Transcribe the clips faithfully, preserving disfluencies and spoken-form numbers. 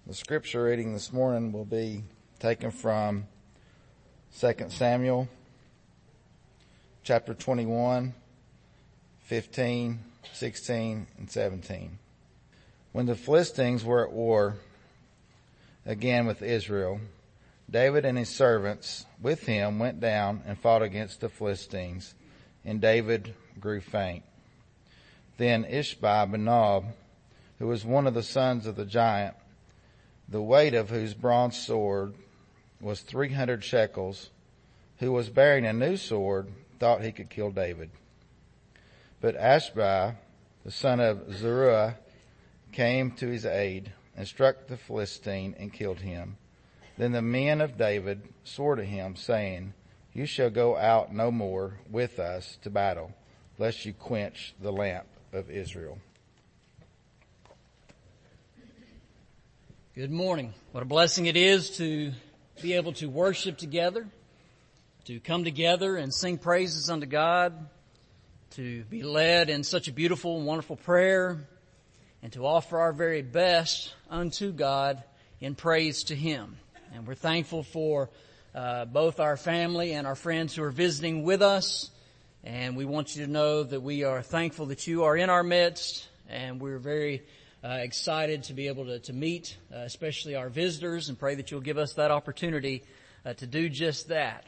The scripture reading this morning will be taken from Second Samuel chapter twenty-one, fifteen, sixteen, and seventeen. When the Philistines were at war again with Israel, David and his servants with him went down and fought against the Philistines, and David grew faint. Then Ishbi-Benob, who was one of the sons of the giant, the weight of whose bronze sword was three hundred shekels, who was bearing a new sword, thought he could kill David. But Ashbi, the son of Zeruiah, came to his aid and struck the Philistine and killed him. Then the men of David swore to him, saying, "You shall go out no more with us to battle, lest you quench the lamp of Israel." Good morning. What a blessing it is to be able to worship together, to come together and sing praises unto God, to be led in such a beautiful and wonderful prayer, and to offer our very best unto God in praise to Him. And we're thankful for uh, both our family and our friends who are visiting with us. And we want you to know that we are thankful that you are in our midst, and we're very uh, excited to be able to, to meet, uh, especially our visitors, and pray that you'll give us that opportunity uh, to do just that.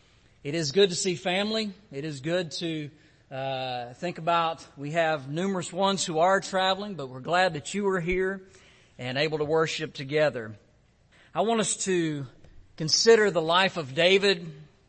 It is good to see family. It is good to uh, think about, we have numerous ones who are traveling, but we're glad that you are here and able to worship together. I want us to consider the life of David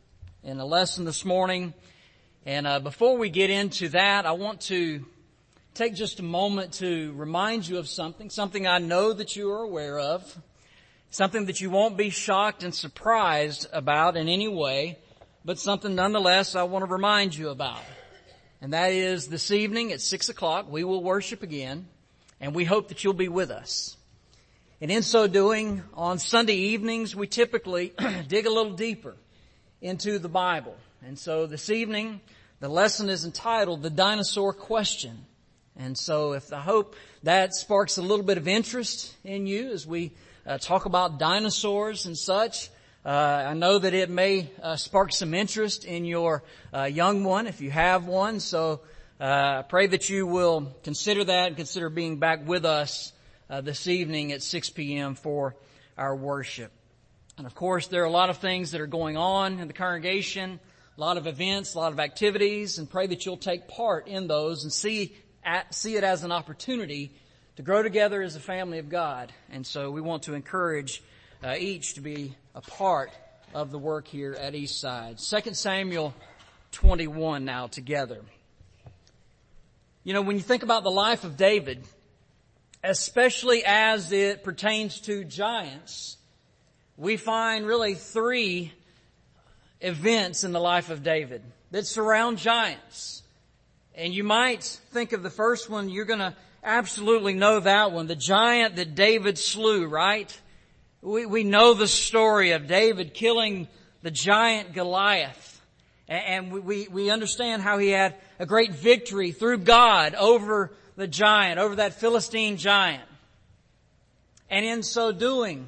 in a lesson this morning. And uh, before we get into that, I want to take just a moment to remind you of something, something I know that you are aware of, something that you won't be shocked and surprised about in any way, but something nonetheless I want to remind you about. And that is this evening at six o'clock, we will worship again, and we hope that you'll be with us. And in so doing, on Sunday evenings, we typically dig a little deeper into the Bible. And so this evening, the lesson is entitled, The Dinosaur Question. And so if I hope that sparks a little bit of interest in you as we uh, talk about dinosaurs and such. Uh, I know that it may uh, spark some interest in your uh, young one if you have one. So uh, I pray that you will consider that and consider being back with us uh, this evening at six p.m. for our worship. And of course, there are a lot of things that are going on in the congregation, a lot of events, a lot of activities, and pray that you'll take part in those and see at, see it as an opportunity to grow together as a family of God. And so we want to encourage uh, each to be a part of the work here at Eastside. Second Samuel twenty-one now together. You know, when you think about the life of David, especially as it pertains to giants, we find really three events in the life of David that surround giants. And you might think of the first one, you're going to absolutely know that one, the giant that David slew, right? We, we know the story of David killing the giant Goliath. And we, we understand how he had a great victory through God over the giant, over that Philistine giant. And in so doing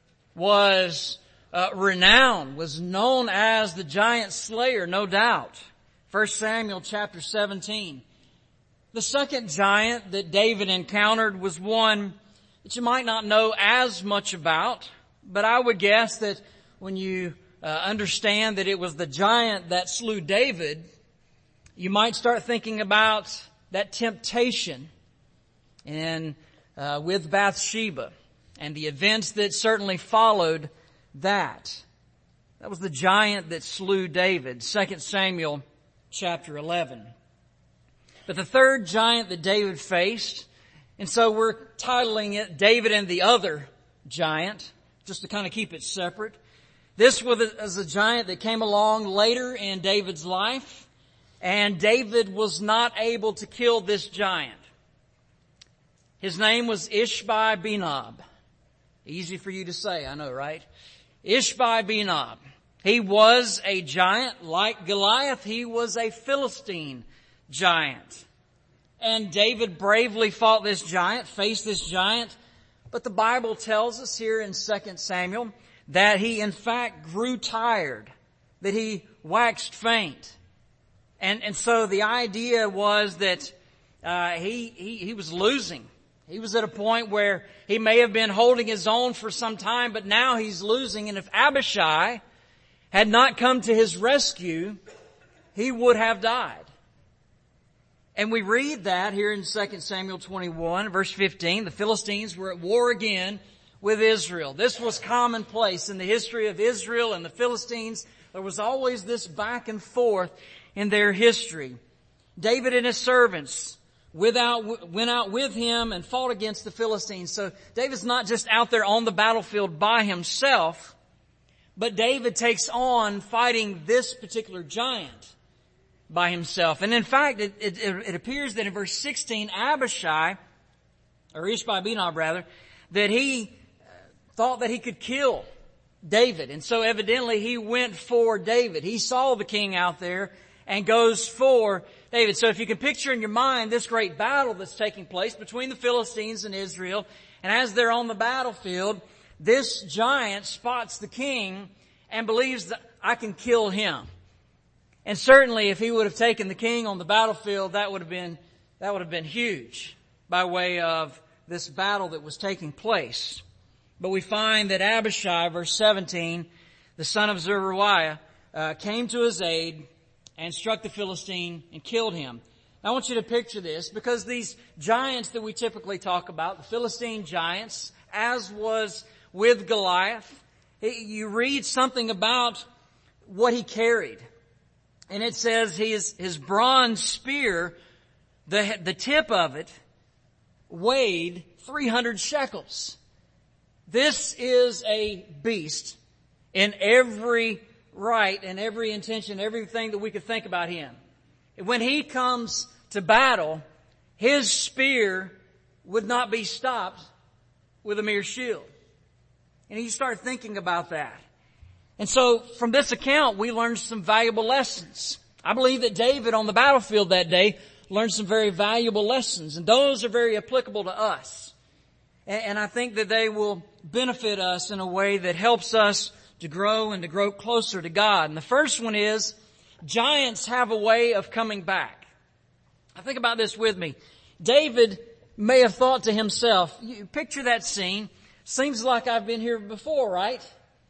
was uh, renowned, was known as the giant slayer, no doubt. First Samuel chapter seventeen. The second giant that David encountered was one that you might not know as much about, but I would guess that when you uh, understand that it was the giant that slew David, you might start thinking about that temptation and uh, with Bathsheba and the events that certainly followed that. That was the giant that slew David, Second Samuel chapter eleven. But the third giant that David faced, and so we're titling it David and the Other Giant, just to kind of keep it separate. This was a giant that came along later in David's life, and David was not able to kill this giant. His name was Ishbi-Benob. Easy for you to say, I know, right? Ishbi-Benob. He was a giant. Like Goliath, he was a Philistine giant. And David bravely fought this giant, faced this giant, But the Bible tells us here in Second Samuel that he in fact grew tired, that he waxed faint. And, and so the idea was that uh, he, he, he was losing. He was at a point where he may have been holding his own for some time, but now he's losing. And if Abishai had not come to his rescue, he would have died. And we read that here in Second Samuel twenty-one, verse fifteen. The Philistines were at war again with Israel. This was commonplace in the history of Israel and the Philistines. There was always this back and forth in their history. David and his servants without, went out with him and fought against the Philistines. So David's not just out there on the battlefield by himself, but David takes on fighting this particular giant by himself. And in fact, it, it, it appears that in verse sixteen, Abishai, or Ishbi-Benob rather, that he thought that he could kill David. And so evidently he went for David. He saw the king out there and goes for David. So if you can picture in your mind this great battle that's taking place between the Philistines and Israel, and as they're on the battlefield, this giant spots the king and believes that I can kill him. And certainly if he would have taken the king on the battlefield, that would have been, that would have been huge by way of this battle that was taking place. But we find that Abishai, verse seventeen, the son of Zeruiah, uh, came to his aid and struck the Philistine and killed him. Now, I want you to picture this, because these giants that we typically talk about, the Philistine giants, as was with Goliath, you read something about what he carried. And it says his, his bronze spear, the, the tip of it, weighed three hundred shekels. This is a beast in every right and every intention, everything that we could think about him. When he comes to battle, his spear would not be stopped with a mere shield. And you start thinking about that. And so from this account, we learned some valuable lessons. I believe that David on the battlefield that day learned some very valuable lessons, and those are very applicable to us. And I think that they will benefit us in a way that helps us to grow and to grow closer to God. And the first one is, giants have a way of coming back. Now think about this with me. David may have thought to himself, you picture that scene, seems like I've been here before, right?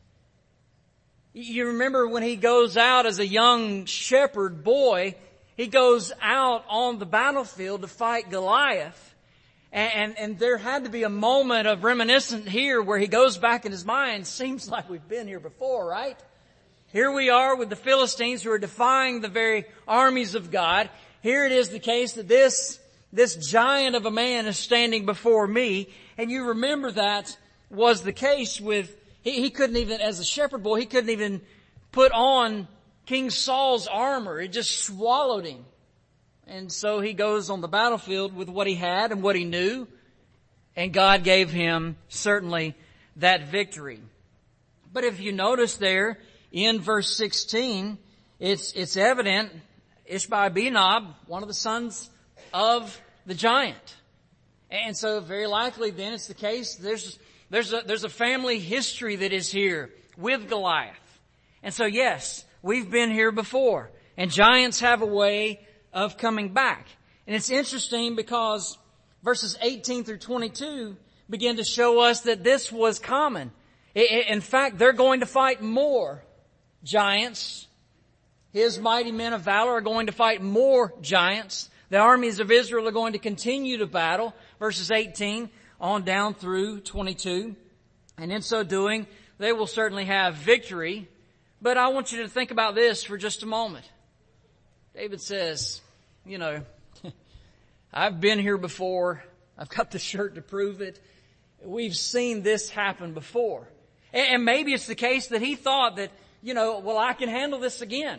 You remember when he goes out as a young shepherd boy, he goes out on the battlefield to fight Goliath. And, and, and there had to be a moment of reminiscence here where he goes back in his mind, seems like we've been here before, right? Here we are with the Philistines who are defying the very armies of God. Here it is the case that this, this giant of a man is standing before me. And you remember that was the case with He, he couldn't even, as a shepherd boy, he couldn't even put on King Saul's armor. It just swallowed him. And so he goes on the battlefield with what he had and what he knew. And God gave him certainly that victory. But if you notice there in verse sixteen, it's, it's evident Ishbi-Benob, one of the sons of the giant. And so very likely then it's the case there's There's a, there's a family history that is here with Goliath. And so yes, we've been here before. And giants have a way of coming back. And it's interesting because verses eighteen through twenty-two begin to show us that this was common. In fact, they're going to fight more giants. His mighty men of valor are going to fight more giants. The armies of Israel are going to continue to battle. Verses eighteen on down through twenty-two. And in so doing, they will certainly have victory. But I want you to think about this for just a moment. David says, you know, I've been here before. I've got the shirt to prove it. We've seen this happen before. And maybe it's the case that he thought that, you know, well, I can handle this again.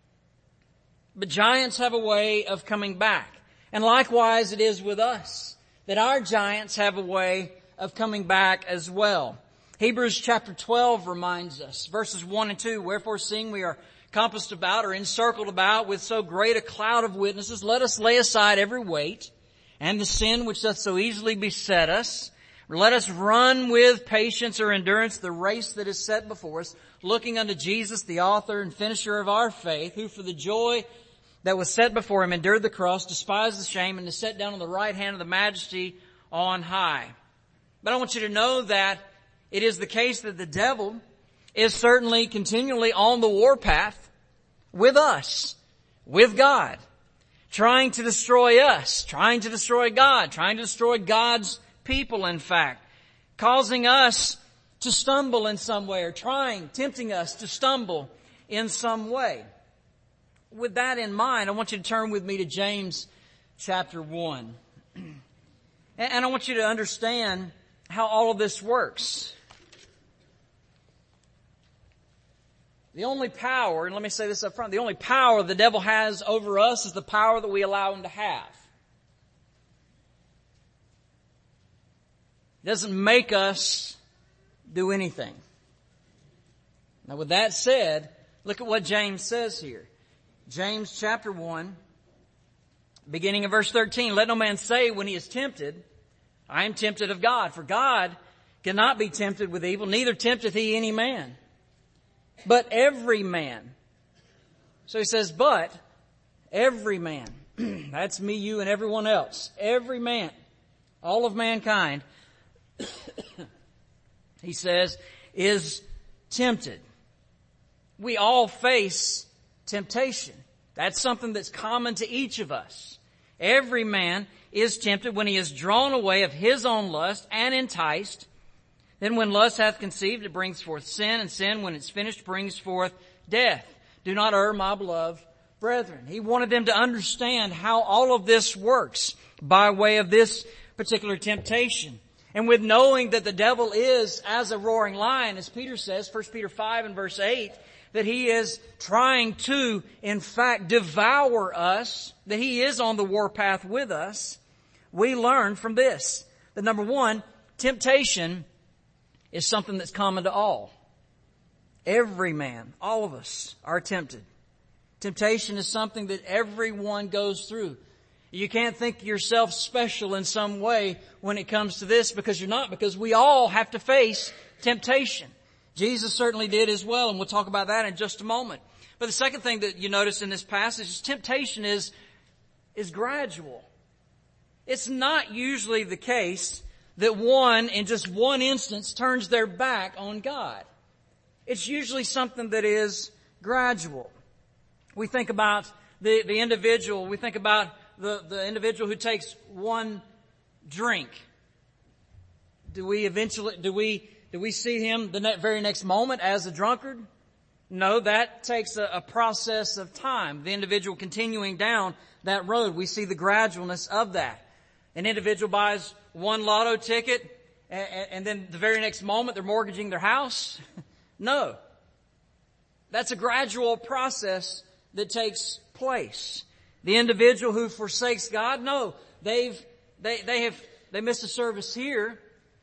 But giants have a way of coming back. And likewise it is with us, that our giants have a way of coming back as well. Hebrews chapter twelve reminds us, verses one and two, wherefore seeing we are compassed about or encircled about with so great a cloud of witnesses, let us lay aside every weight and the sin which doth so easily beset us, Let us run with patience or endurance the race that is set before us, looking unto Jesus, the author and finisher of our faith, who for the joy that was set before him endured the cross, despised the shame, and is set down on the right hand of the Majesty on high. But I want you to know that it is the case that the devil is certainly continually on the warpath with us, with God, trying to destroy us, trying to destroy God, trying to destroy God's people, in fact, causing us to stumble in some way, or trying, tempting us to stumble in some way. With that in mind, I want you to turn with me to James chapter one. And I want you to understand how all of this works. The only power, and let me say this up front, the only power the devil has over us is the power that we allow him to have. It doesn't make us do anything. Now with that said, look at what James says here. James chapter one, beginning in verse thirteen, let no man say when he is tempted, I am tempted of God. For God cannot be tempted with evil, neither tempteth he any man. But every man. So he says, but every man. That's me, you, and everyone else. Every man. All of mankind. He says, is tempted. We all face temptation. That's something that's common to each of us. Every man is tempted when he is drawn away of his own lust and enticed. Then when lust hath conceived, it brings forth sin, and sin, when it's finished, brings forth death. Do not err, my beloved brethren. He wanted them to understand how all of this works by way of this particular temptation. And with knowing that the devil is as a roaring lion, as Peter says, First Peter five and verse eight, that he is trying to, in fact, devour us, that he is on the warpath with us, we learn from this. That number one, temptation is something that's common to all. Every man, all of us, are tempted. Temptation is something that everyone goes through. You can't think yourself special in some way when it comes to this, because you're not, because we all have to face temptation. Jesus certainly did as well, and we'll talk about that in just a moment. But the second thing that you notice in this passage is temptation is, is gradual. It's not usually the case that one, in just one instance, turns their back on God. It's usually something that is gradual. We think about the, the individual, we think about the, the individual who takes one drink. Do we eventually, do we, do we see him the ne- very next moment as a drunkard? No, that takes a, a process of time. The individual continuing down that road, we see the gradualness of that. An individual buys one lotto ticket, and, and then the very next moment they're mortgaging their house. No. That's a gradual process that takes place. The individual who forsakes God, no, they've, they, they have, they missed a service here,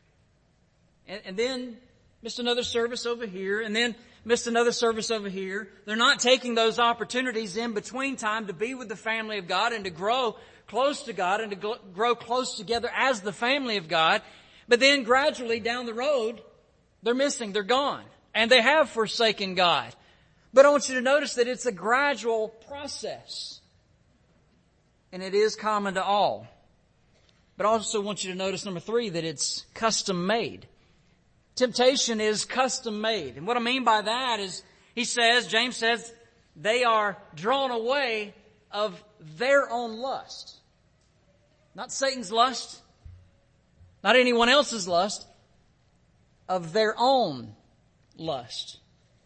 and, and then missed another service over here, and then missed another service over here. They're not taking those opportunities in between time to be with the family of God and to grow close to God and to gl- grow close together as the family of God. But then gradually down the road, they're missing, they're gone, and they have forsaken God. But I want you to notice that it's a gradual process, and it is common to all. But I also want you to notice, number three, that it's custom made. Temptation is custom made. And what I mean by that is, he says, James says, they are drawn away of their own lust. Not Satan's lust, not anyone else's lust, of their own lust.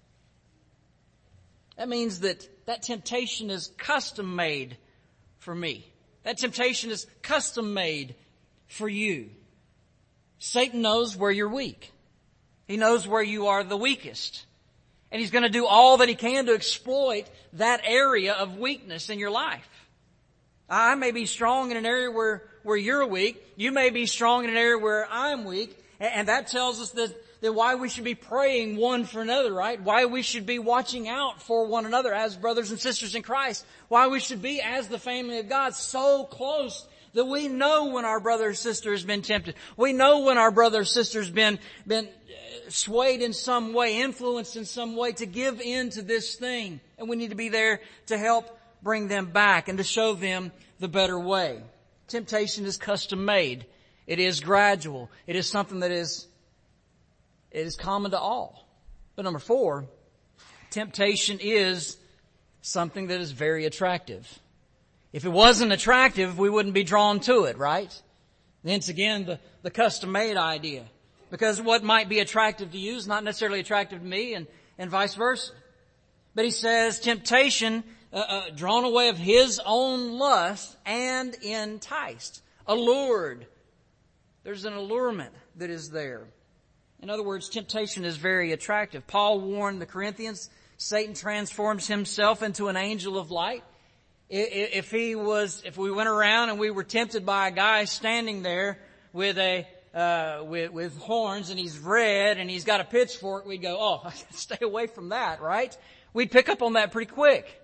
That means that that temptation is custom made for me. That temptation is custom made for you. Satan knows where you're weak. He knows where you are the weakest. And he's going to do all that he can to exploit that area of weakness in your life. I may be strong in an area where, where you're weak. You may be strong in an area where I'm weak. And that tells us that, that why we should be praying one for another, right? Why we should be watching out for one another as brothers and sisters in Christ. Why we should be, as the family of God, so close That we know when our brother or sister has been tempted. We know when our brother or sister has been, been swayed in some way, influenced in some way to give in to this thing. And we need to be there to help bring them back and to show them the better way. Temptation is custom made. It is gradual. It is something that is, it is common to all. But number four, temptation is something that is very attractive. If it wasn't attractive, we wouldn't be drawn to it, right? Hence again, the, the custom-made idea. Because what might be attractive to you is not necessarily attractive to me, and, and vice versa. But he says temptation, uh, uh, drawn away of his own lust and enticed, allured. There's an allurement that is there. In other words, temptation is very attractive. Paul warned the Corinthians, Satan transforms himself into an angel of light. If he was, if we went around and we were tempted by a guy standing there with a, uh, with, with horns and he's red and he's got a pitchfork, we'd go, oh, stay away from that, right? We'd pick up on that pretty quick.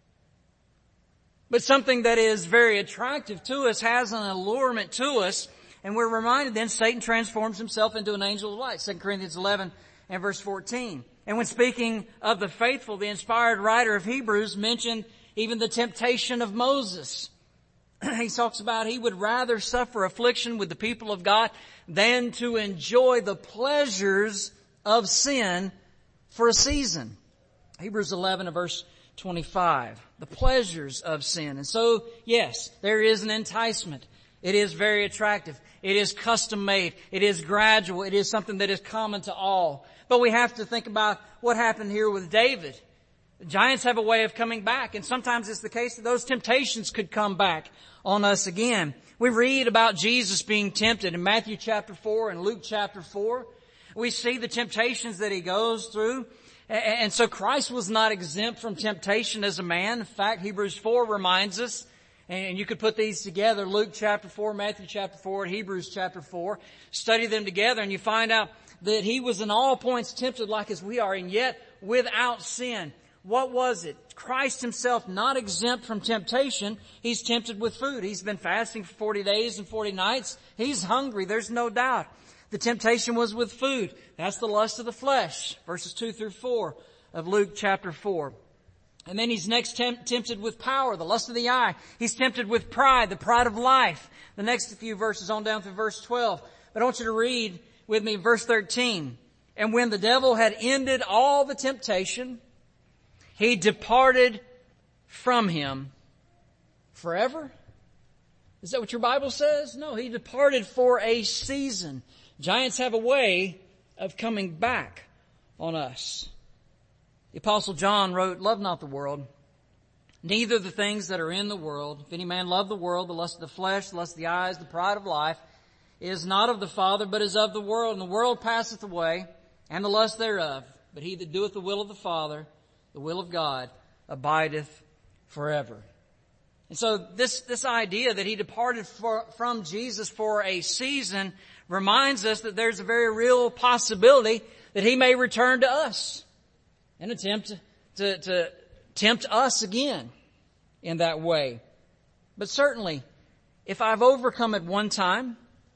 But something that is very attractive to us has an allurement to us, and we're reminded then Satan transforms himself into an angel of light. Second Corinthians eleven and verse fourteen. And when speaking of the faithful, the inspired writer of Hebrews mentioned even the temptation of Moses. He talks about he would rather suffer affliction with the people of God than to enjoy the pleasures of sin for a season. Hebrews eleven and verse twenty-five. The pleasures of sin. And so, yes, there is an enticement. It is very attractive. It is custom made. It is gradual. It is something that is common to all. But we have to think about what happened here with David. The giants have a way of coming back, and sometimes it's the case that those temptations could come back on us again. We read about Jesus being tempted in Matthew chapter four and Luke chapter four. We see the temptations that he goes through. And so Christ was not exempt from temptation as a man. In fact, Hebrews four reminds us, and you could put these together, Luke chapter four, Matthew chapter four, and Hebrews chapter four. Study them together and you find out that he was in all points tempted like as we are, and yet without sin. What was it? Christ himself not exempt from temptation. He's tempted with food. He's been fasting for forty days and forty nights. He's hungry. There's no doubt. The temptation was with food. That's the lust of the flesh. Verses two through four of Luke chapter four. And then he's next temp- tempted with power, the lust of the eye. He's tempted with pride, the pride of life. The next few verses on down through verse twelve. But I want you to read with me verse thirteen. And when the devil had ended all the temptation, he departed from him forever. Is that what your Bible says? No, he departed for a season. Giants have a way of coming back on us. The Apostle John wrote, love not the world, neither the things that are in the world. If any man love the world, the lust of the flesh, the lust of the eyes, the pride of life, is not of the Father, but is of the world. And the world passeth away, and the lust thereof. But he that doeth the will of the Father, the will of God, abideth forever. And so this, this idea that he departed for, from Jesus for a season reminds us that there's a very real possibility that he may return to us and attempt to, to, to tempt us again in that way. But certainly, if I've overcome it one time,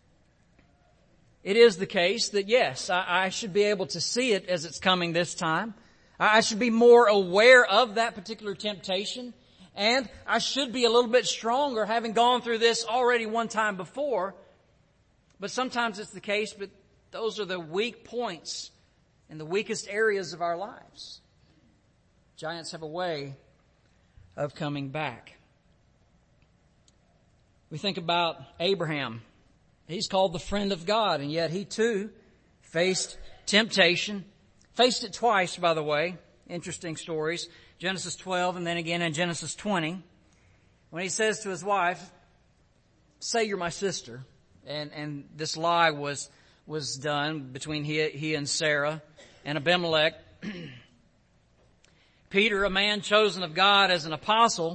it is the case that yes, I, I should be able to see it as it's coming this time. I should be more aware of that particular temptation. And I should be a little bit stronger having gone through this already one time before. But sometimes it's the case, but those are the weak points and the weakest areas of our lives. Giants have a way of coming back. We think about Abraham. He's called the friend of God, and yet he too faced temptation. Faced it twice, by the way. Interesting stories. Genesis twelve and then again in Genesis twenty. When he says to his wife, say you're my sister. And, and this lie was, was done between he, he and Sarah and Abimelech. Peter, a man chosen of God as an apostle,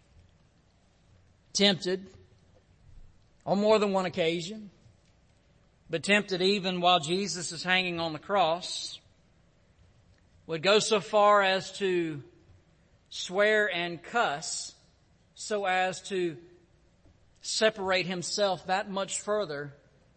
tempted on more than one occasion, but tempted even while Jesus is hanging on the cross, would go so far as to swear and cuss so as to separate himself that much further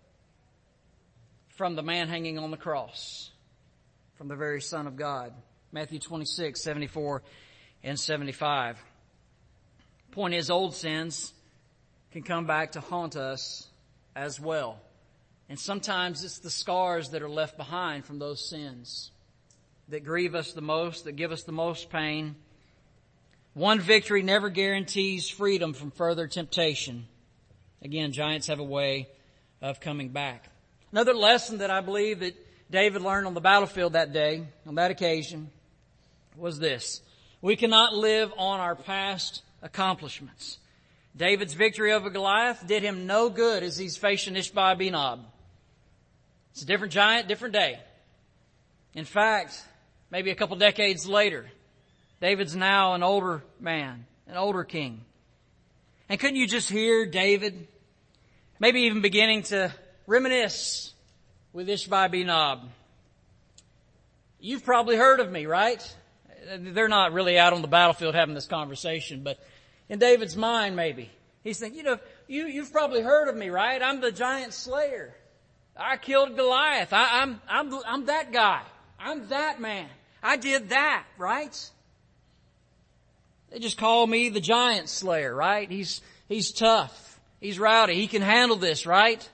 from the man hanging on the cross, from the very Son of God. Matthew twenty-six, seventy-four and seventy-five. Point is, old sins can come back to haunt us as well. And sometimes it's the scars that are left behind from those sins that grieve us the most, that give us the most pain. One victory never guarantees freedom from further temptation. Again, giants have a way of coming back. Another lesson that I believe that David learned on the battlefield that day, on that occasion, was this. We cannot live on our past accomplishments. David's victory over Goliath did him no good as he's facing Ishbi-Benob. It's a different giant, different day. In fact, maybe a couple decades later, David's now an older man, an older king. And couldn't you just hear David maybe even beginning to reminisce with Ishbi-Benob? You've probably heard of me, right? They're not really out on the battlefield having this conversation, but in David's mind maybe, he's thinking, you know, you, you've probably heard of me, right? I'm the giant slayer. I killed Goliath. I, I'm, I'm, I'm that guy. I'm that man. I did that, right? They just call me the giant slayer, right? He's, he's tough. He's rowdy. He can handle this, right?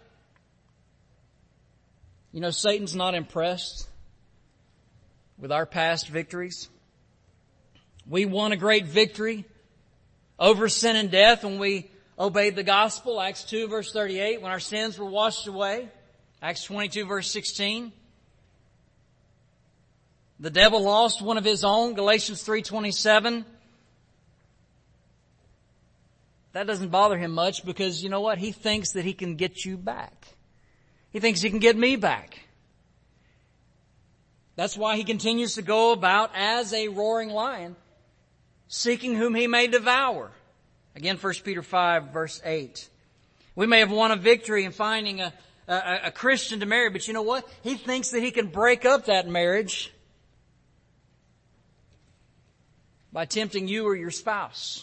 You know, Satan's not impressed with our past victories. We won a great victory over sin and death when we obeyed the gospel. Acts two verse thirty-eight, when our sins were washed away. Acts twenty-two verse sixteen. The devil lost one of his own. Galatians three twenty-seven. That doesn't bother him much because you know what? He thinks that he can get you back. He thinks he can get me back. That's why he continues to go about as a roaring lion, seeking whom he may devour. Again, First Peter five verse eight. We may have won a victory in finding a, a, a Christian to marry, but you know what? He thinks that he can break up that marriage by tempting you or your spouse.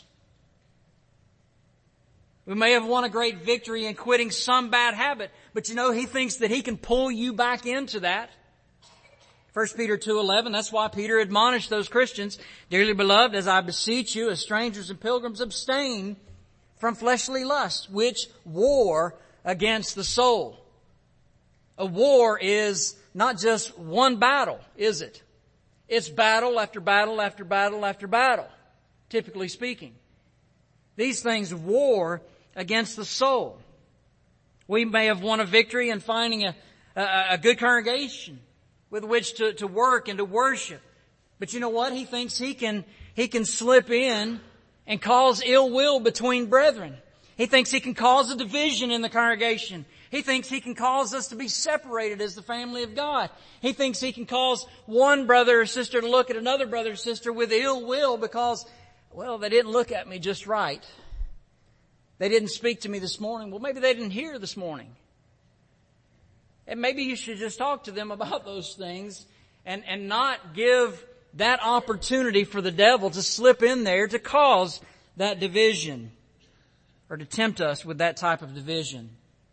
We may have won a great victory in quitting some bad habit, but you know, he thinks that he can pull you back into that. First Peter two eleven, that's why Peter admonished those Christians, dearly beloved, as I beseech you, as strangers and pilgrims, abstain from fleshly lusts, which war against the soul. A war is not just one battle, is it? It's battle after battle after battle after battle, typically speaking. These things war against the soul. We may have won a victory in finding a, a, a good congregation with which to, to work and to worship. But you know what? He thinks he can, he can slip in and cause ill will between brethren. He thinks he can cause a division in the congregation. He thinks he can cause us to be separated as the family of God. He thinks he can cause one brother or sister to look at another brother or sister with ill will because, well, they didn't look at me just right. They didn't speak to me this morning. Well, maybe they didn't hear this morning. And maybe you should just talk to them about those things and, and not give that opportunity for the devil to slip in there to cause that division or to tempt us with that type of division.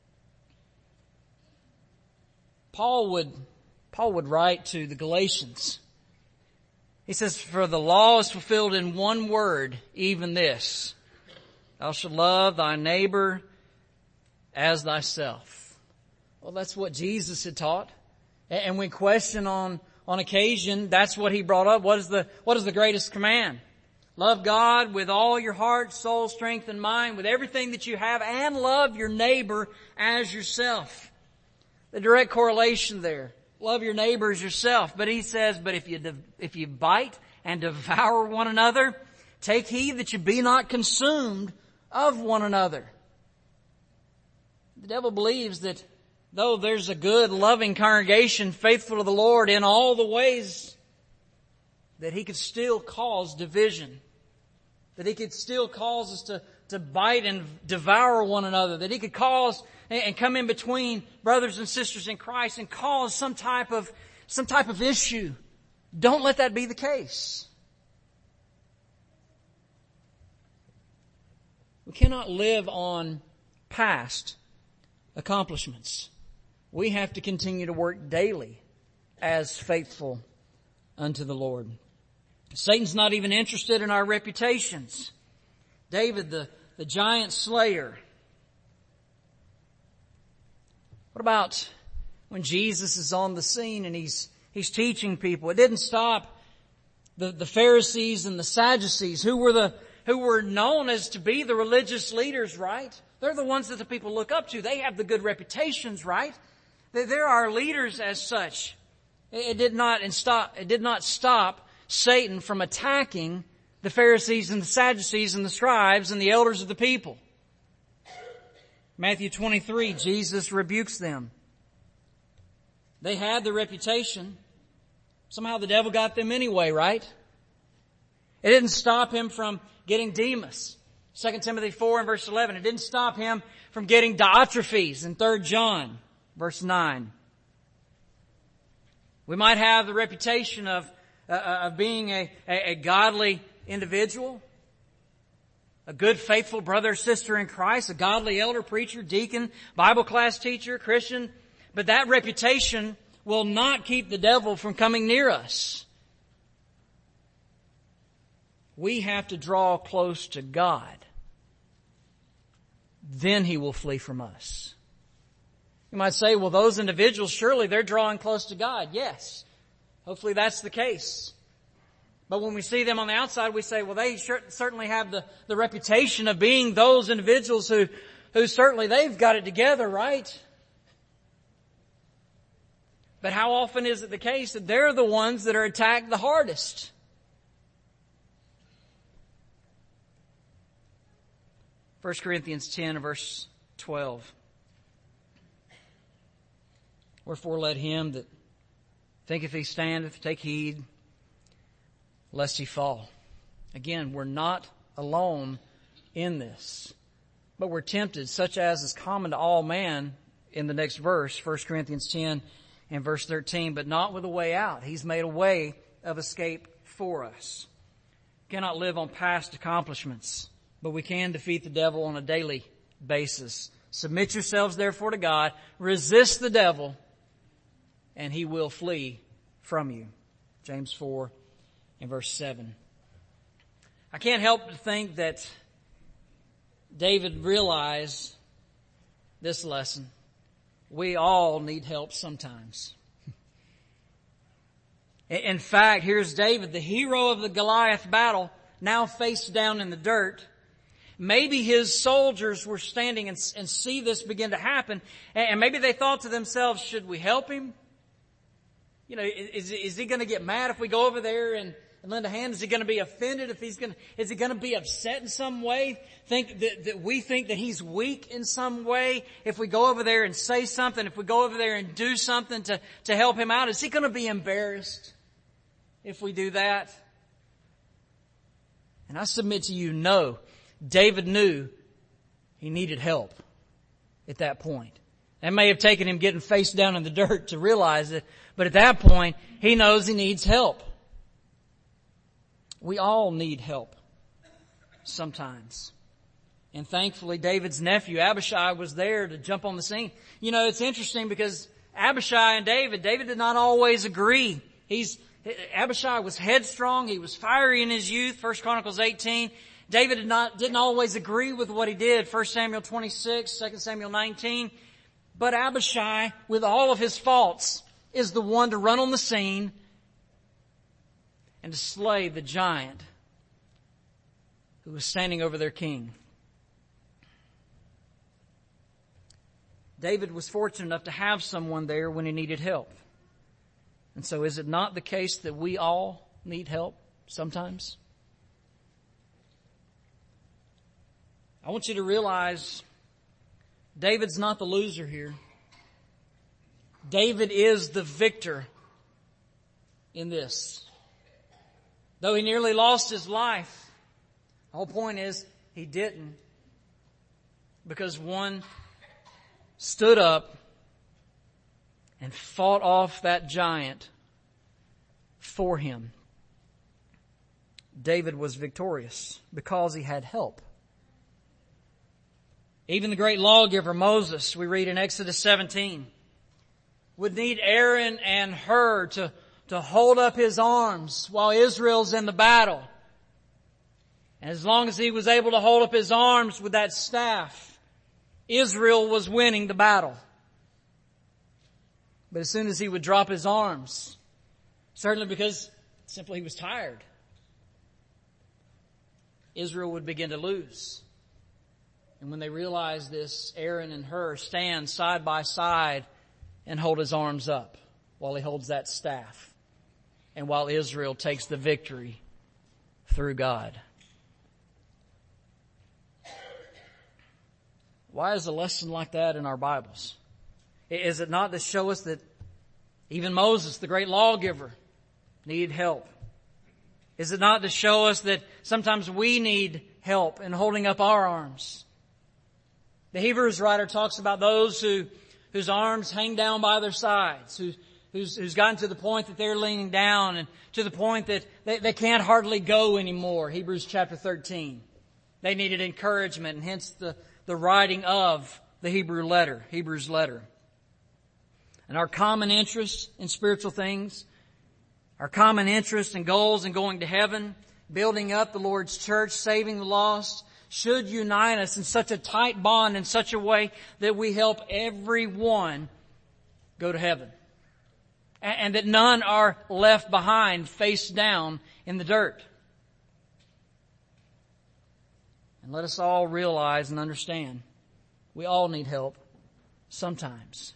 Paul would, Paul would write to the Galatians. He says, for the law is fulfilled in one word, even this. Thou shalt love thy neighbor as thyself. Well, that's what Jesus had taught. And when questioned on, on occasion, that's what he brought up. What is the, what is the greatest command? Love God with all your heart, soul, strength, and mind, with everything that you have, and love your neighbor as yourself. The direct correlation there. Love your neighbor as yourself. But he says, but if you, if you bite and devour one another, take heed that you be not consumed of one another. The devil believes that though there's a good, loving congregation, faithful to the Lord in all the ways, that he could still cause division. That he could still cause us to, to bite and devour one another. That he could cause and come in between brothers and sisters in Christ and cause some type of, some type of issue. Don't let that be the case. We cannot live on past accomplishments. We have to continue to work daily as faithful unto the Lord. Satan's not even interested in our reputations. David, the, the giant slayer. What about when Jesus is on the scene and he's he's teaching people? It didn't stop the, the Pharisees and the Sadducees, who were the who were known as to be the religious leaders, right? They're the ones that the people look up to. They have the good reputations, right? They're our leaders as such. It did not stop, it did not stop Satan from attacking the Pharisees and the Sadducees and the scribes and the elders of the people. Matthew twenty-three, Jesus rebukes them. They had the reputation. Somehow the devil got them anyway, right? It didn't stop him from getting Demas. Second Timothy four and verse eleven. It didn't stop him from getting Diotrephes in Third John, verse nine. We might have the reputation of, uh, of being a, a, a godly individual, a good, faithful brother or sister in Christ, a godly elder, preacher, deacon, Bible class teacher, Christian. But that reputation will not keep the devil from coming near us. We have to draw close to God. Then he will flee from us. You might say, well, those individuals, surely they're drawing close to God. Yes. Hopefully that's the case. But when we see them on the outside, we say, well, they sure, certainly have the, the reputation of being those individuals who, who certainly they've got it together, right? But how often is it the case that they're the ones that are attacked the hardest? First Corinthians ten, verse twelve. Wherefore let him that thinketh he standeth take heed, lest he fall. Again, we're not alone in this, but we're tempted, such as is common to all man, in the next verse, First Corinthians ten and verse thirteen, but not with a way out. He's made a way of escape for us. We cannot live on past accomplishments, but we can defeat the devil on a daily basis. Submit yourselves therefore to God, resist the devil, and he will flee from you. James four and verse seven. I can't help but think that David realized this lesson. We all need help sometimes. In fact, here's David, the hero of the Goliath battle, now face down in the dirt. Maybe his soldiers were standing and, and see this begin to happen, and maybe they thought to themselves, should we help him? You know, is, is he going to get mad if we go over there and, and lend a hand? Is he going to be offended if he's going to, is he going to be upset in some way? Think that, that we think that he's weak in some way if we go over there and say something, if we go over there and do something to, to help him out? Is he going to be embarrassed if we do that? And I submit to you, no. David knew he needed help at that point. That may have taken him getting face down in the dirt to realize it, but at that point, he knows he needs help. We all need help sometimes. And thankfully, David's nephew, Abishai, was there to jump on the scene. You know, it's interesting because Abishai and David, David did not always agree. He's, Abishai was headstrong. He was fiery in his youth, First Chronicles eighteen. David did not, didn't always agree with what he did, First Samuel twenty-six, Second Samuel nineteen. But Abishai, with all of his faults, is the one to run on the scene and to slay the giant who was standing over their king. David was fortunate enough to have someone there when he needed help. And so is it not the case that we all need help sometimes? I want you to realize David's not the loser here. David is the victor in this. Though he nearly lost his life, the whole point is he didn't, because one stood up and fought off that giant for him. David was victorious because he had help. Even the great lawgiver Moses, we read in Exodus seventeen, would need Aaron and Hur to, to hold up his arms while Israel's in the battle. And as long as he was able to hold up his arms with that staff, Israel was winning the battle. But as soon as he would drop his arms, certainly because simply he was tired, Israel would begin to lose. And when they realized this, Aaron and Hur stand side by side and hold his arms up while he holds that staff, and while Israel takes the victory through God. Why is a lesson like that in our Bibles? Is it not to show us that even Moses, the great lawgiver, needed help? Is it not to show us that sometimes we need help in holding up our arms? The Hebrews writer talks about those who, whose arms hang down by their sides, who, who's, who's gotten to the point that they're leaning down and to the point that they, they can't hardly go anymore. Hebrews chapter thirteen. They needed encouragement, and hence the, the writing of the Hebrew letter, Hebrews letter. And our common interest in spiritual things, our common interest and goals in going to heaven, building up the Lord's church, saving the lost, should unite us in such a tight bond, in such a way that we help everyone go to heaven. And that none are left behind, face down in the dirt. And let us all realize and understand, we all need help sometimes.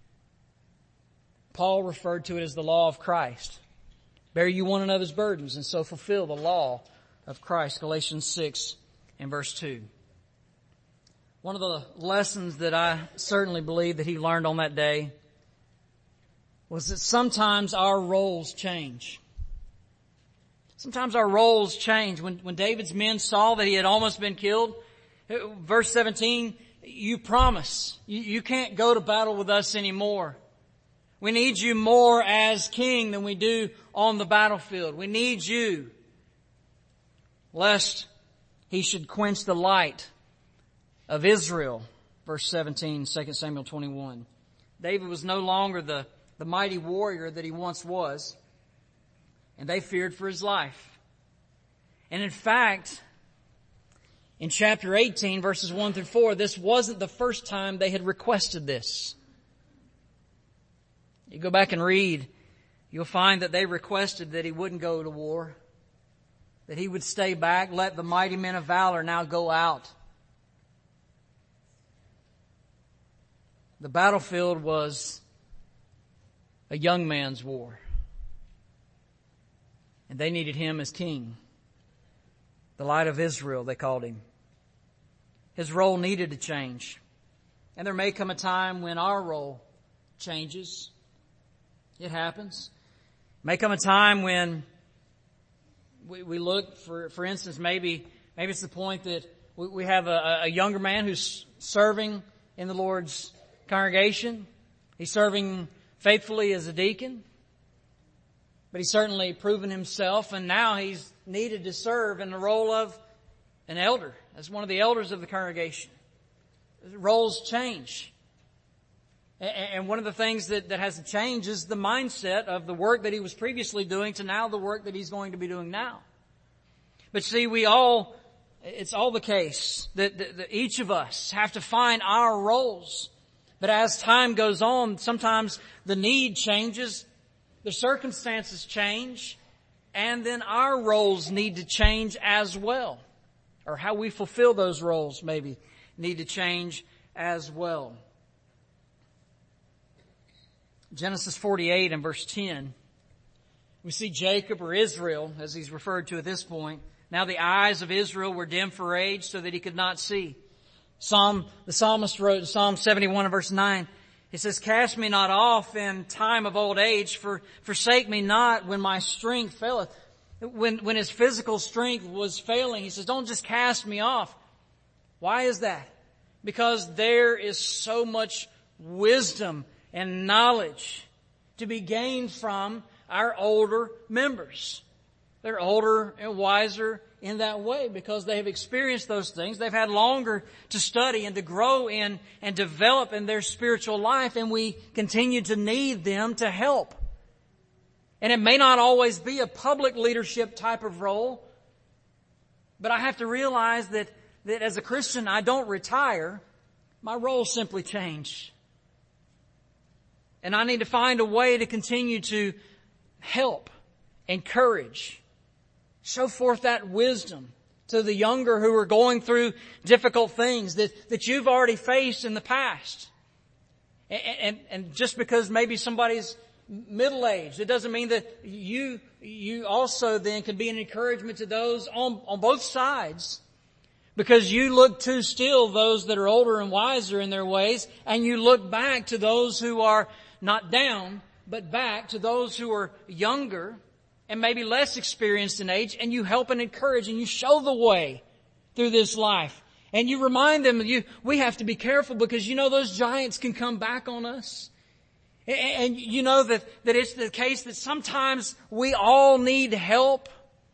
Paul referred to it as the law of Christ. Bear you one another's burdens and so fulfill the law of Christ. Galatians six and verse two. One of the lessons that I certainly believe that he learned on that day was that sometimes our roles change. Sometimes our roles change. When, when David's men saw that he had almost been killed, verse seventeen, you promise, you, you can't go to battle with us anymore. We need you more as king than we do on the battlefield. We need you, lest he should quench the light of Israel. Verse seventeen, Second Samuel twenty-one. David was no longer the, the mighty warrior that he once was, and they feared for his life. And in fact, in chapter eighteen, verses one through four, this wasn't the first time they had requested this. You go back and read, you'll find that they requested that he wouldn't go to war, that he would stay back, let the mighty men of valor now go out. The battlefield was a young man's war, and they needed him as king. The light of Israel, they called him. His role needed to change. And there may come a time when our role changes. It happens. May come a time when we, we look, for for instance, maybe maybe it's the point that we, we have a, a younger man who's serving in the Lord's congregation. He's serving faithfully as a deacon, but he's certainly proven himself, and now he's needed to serve in the role of an elder, as one of the elders of the congregation. Roles change. And one of the things that, that has to change is the mindset of the work that he was previously doing to now the work that he's going to be doing now. But see, we all, it's all the case that, that, that each of us have to find our roles. But as time goes on, sometimes the need changes, the circumstances change, and then our roles need to change as well. Or how we fulfill those roles maybe need to change as well. Genesis forty-eight and verse ten, we see Jacob, or Israel, as he's referred to at this point. Now the eyes of Israel were dim for age, so that he could not see. Psalm, the psalmist wrote in Psalm seventy-one and verse nine, he says, cast me not off in time of old age, for forsake me not when my strength faileth. When, when his physical strength was failing, he says, don't just cast me off. Why is that? Because there is so much wisdom and knowledge to be gained from our older members. They're older and wiser in that way because they have experienced those things. They've had longer to study and to grow in and develop in their spiritual life, and we continue to need them to help. And it may not always be a public leadership type of role, but I have to realize that, that as a Christian, I don't retire. My role simply changed. And I need to find a way to continue to help, encourage, show forth that wisdom to the younger who are going through difficult things that, that you've already faced in the past. And, and, and just because maybe somebody's middle-aged, it doesn't mean that you, you also then can be an encouragement to those on, on both sides. Because you look to still those that are older and wiser in their ways, and you look back to those who are not down, but back to those who are younger and maybe less experienced in age, and you help and encourage and you show the way through this life. And you remind them, you, we have to be careful because you know those giants can come back on us. And, and you know that, that it's the case that sometimes we all need help.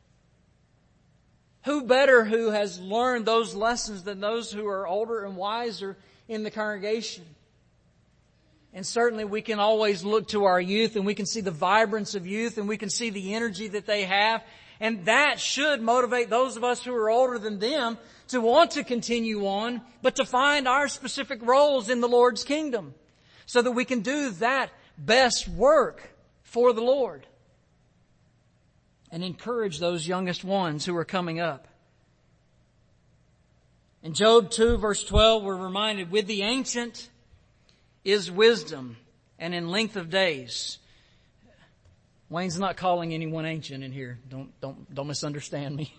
Who better who has learned those lessons than those who are older and wiser in the congregation? And certainly we can always look to our youth and we can see the vibrance of youth and we can see the energy that they have. And that should motivate those of us who are older than them to want to continue on, but to find our specific roles in the Lord's kingdom so that we can do that best work for the Lord and encourage those youngest ones who are coming up. In Job two verse twelve, we're reminded, with the ancient is wisdom, and in length of days. Wayne's not calling anyone ancient in here. Don't, don't, don't misunderstand me.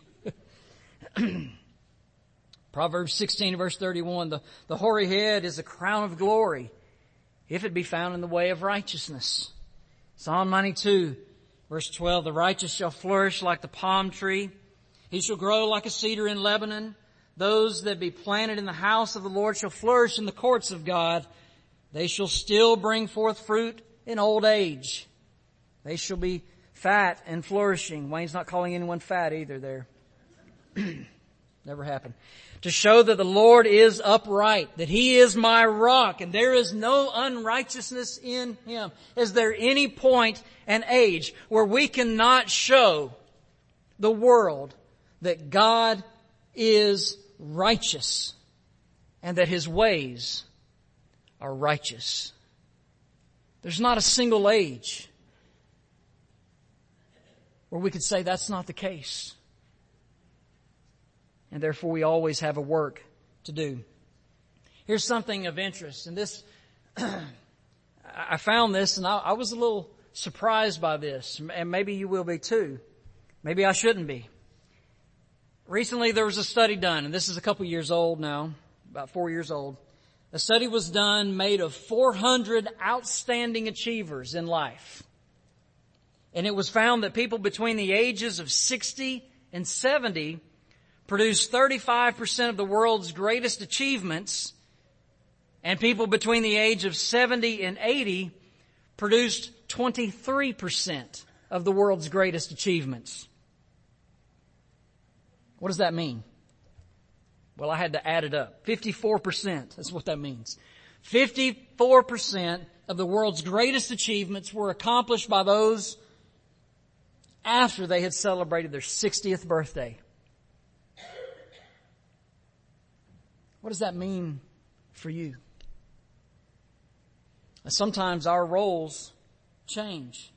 Proverbs sixteen verse thirty-one, the, the hoary head is a crown of glory, if it be found in the way of righteousness. Psalm ninety-two verse twelve, the righteous shall flourish like the palm tree. He shall grow like a cedar in Lebanon. Those that be planted in the house of the Lord shall flourish in the courts of God. They shall still bring forth fruit in old age. They shall be fat and flourishing. Wayne's not calling anyone fat either there. Never happened. To show that the Lord is upright, that He is my rock, and there is no unrighteousness in Him. Is there any point and age where we cannot show the world that God is righteous and that His ways are righteous? There's not a single age where we could say that's not the case. And therefore we always have a work to do. Here's something of interest. And this, I found this and I, I was a little surprised by this. And maybe you will be too. Maybe I shouldn't be. Recently there was a study done, and this is a couple years old now, about four years old. A study was done made of four hundred outstanding achievers in life. And it was found that people between the ages of sixty and seventy produced thirty-five percent of the world's greatest achievements, and people between the age of seventy and eighty produced twenty-three percent of the world's greatest achievements. What does that mean? Well, I had to add it up. fifty-four percent. That's what that means. fifty-four percent of the world's greatest achievements were accomplished by those after they had celebrated their sixtieth birthday. What does that mean for you? Sometimes our roles change.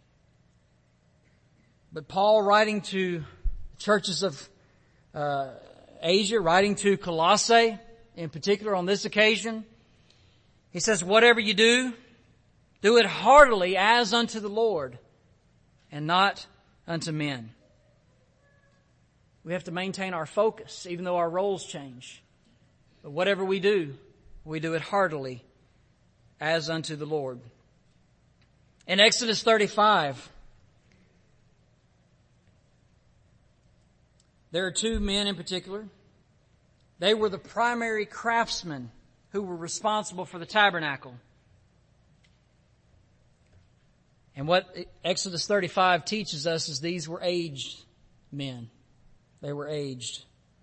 But Paul, writing to churches of uh, Asia, writing to Colossae in particular on this occasion, he says, whatever you do, do it heartily as unto the Lord and not unto men. We have to maintain our focus even though our roles change. But whatever we do, we do it heartily as unto the Lord. In Exodus thirty-five, there are two men in particular. They were the primary craftsmen who were responsible for the tabernacle. And what Exodus thirty-five teaches us is these were aged men. They were aged.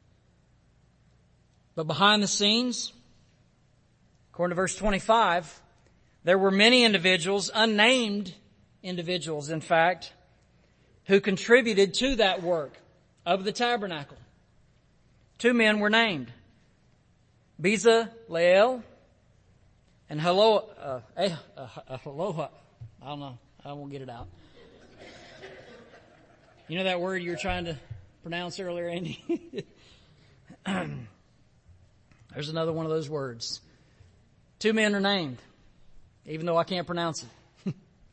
But behind the scenes, according to verse twenty-five, there were many individuals, unnamed individuals, in fact, who contributed to that work of the tabernacle. Two men were named, Bezaleel and Hello, uh, eh, uh, uh, Aloha. I don't know. I won't get it out. You know that word you were trying to pronounce earlier, Andy? There's another one of those words. Two men are named, even though I can't pronounce it.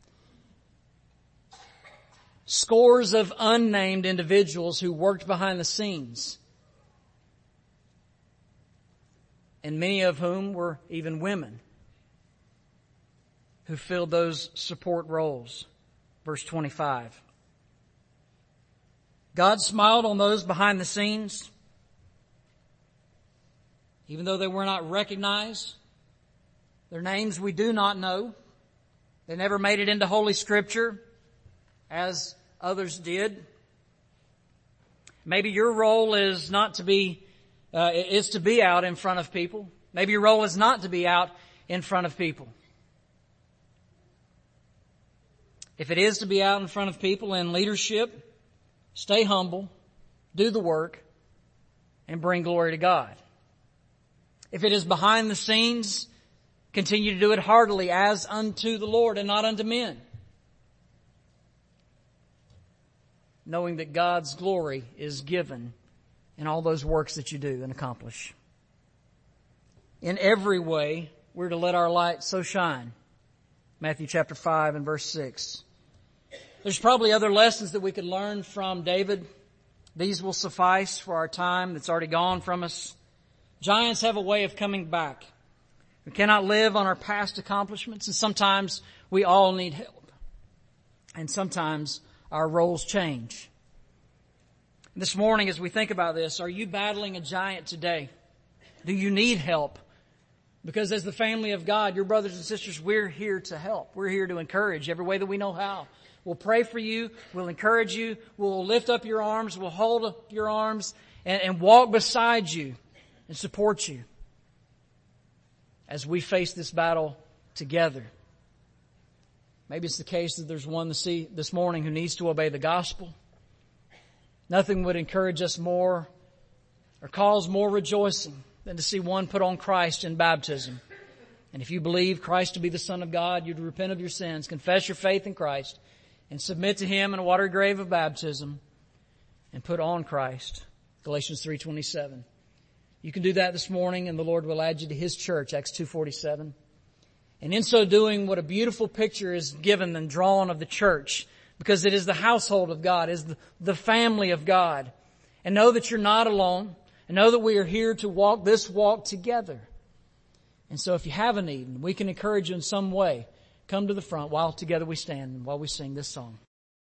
Scores of unnamed individuals who worked behind the scenes, and many of whom were even women who filled those support roles. Verse twenty-five. God smiled on those behind the scenes, even though they were not recognized. Their names we do not know. They never made it into Holy Scripture as others did. Maybe your role is not to be, uh, is to be out in front of people. Maybe your role is not to be out in front of people. If it is to be out in front of people in leadership, stay humble, do the work, and bring glory to God. If it is behind the scenes, continue to do it heartily as unto the Lord and not unto men, knowing that God's glory is given in all those works that you do and accomplish. In every way, we're to let our light so shine. Matthew chapter five and verse six. There's probably other lessons that we could learn from David. These will suffice for our time that's already gone from us. Giants have a way of coming back. We cannot live on our past accomplishments, and sometimes we all need help. And sometimes our roles change. This morning, as we think about this, are you battling a giant today? Do you need help? Because as the family of God, your brothers and sisters, we're here to help. We're here to encourage every way that we know how. We'll pray for you. We'll encourage you. We'll lift up your arms. We'll hold up your arms and, and walk beside you and support you as we face this battle together. Maybe it's the case that there's one this, this morning who needs to obey the gospel. Nothing would encourage us more or cause more rejoicing than to see one put on Christ in baptism. And if you believe Christ to be the Son of God, you'd repent of your sins, confess your faith in Christ, and submit to Him in a watery grave of baptism, and put on Christ. Galatians three twenty-seven. You can do that this morning, and the Lord will add you to His church, Acts two forty-seven. And in so doing, what a beautiful picture is given and drawn of the church, because it is the household of God, is the, the family of God. And know that you're not alone, and know that we are here to walk this walk together. And so if you have a need, and we can encourage you in some way, come to the front while together we stand and while we sing this song.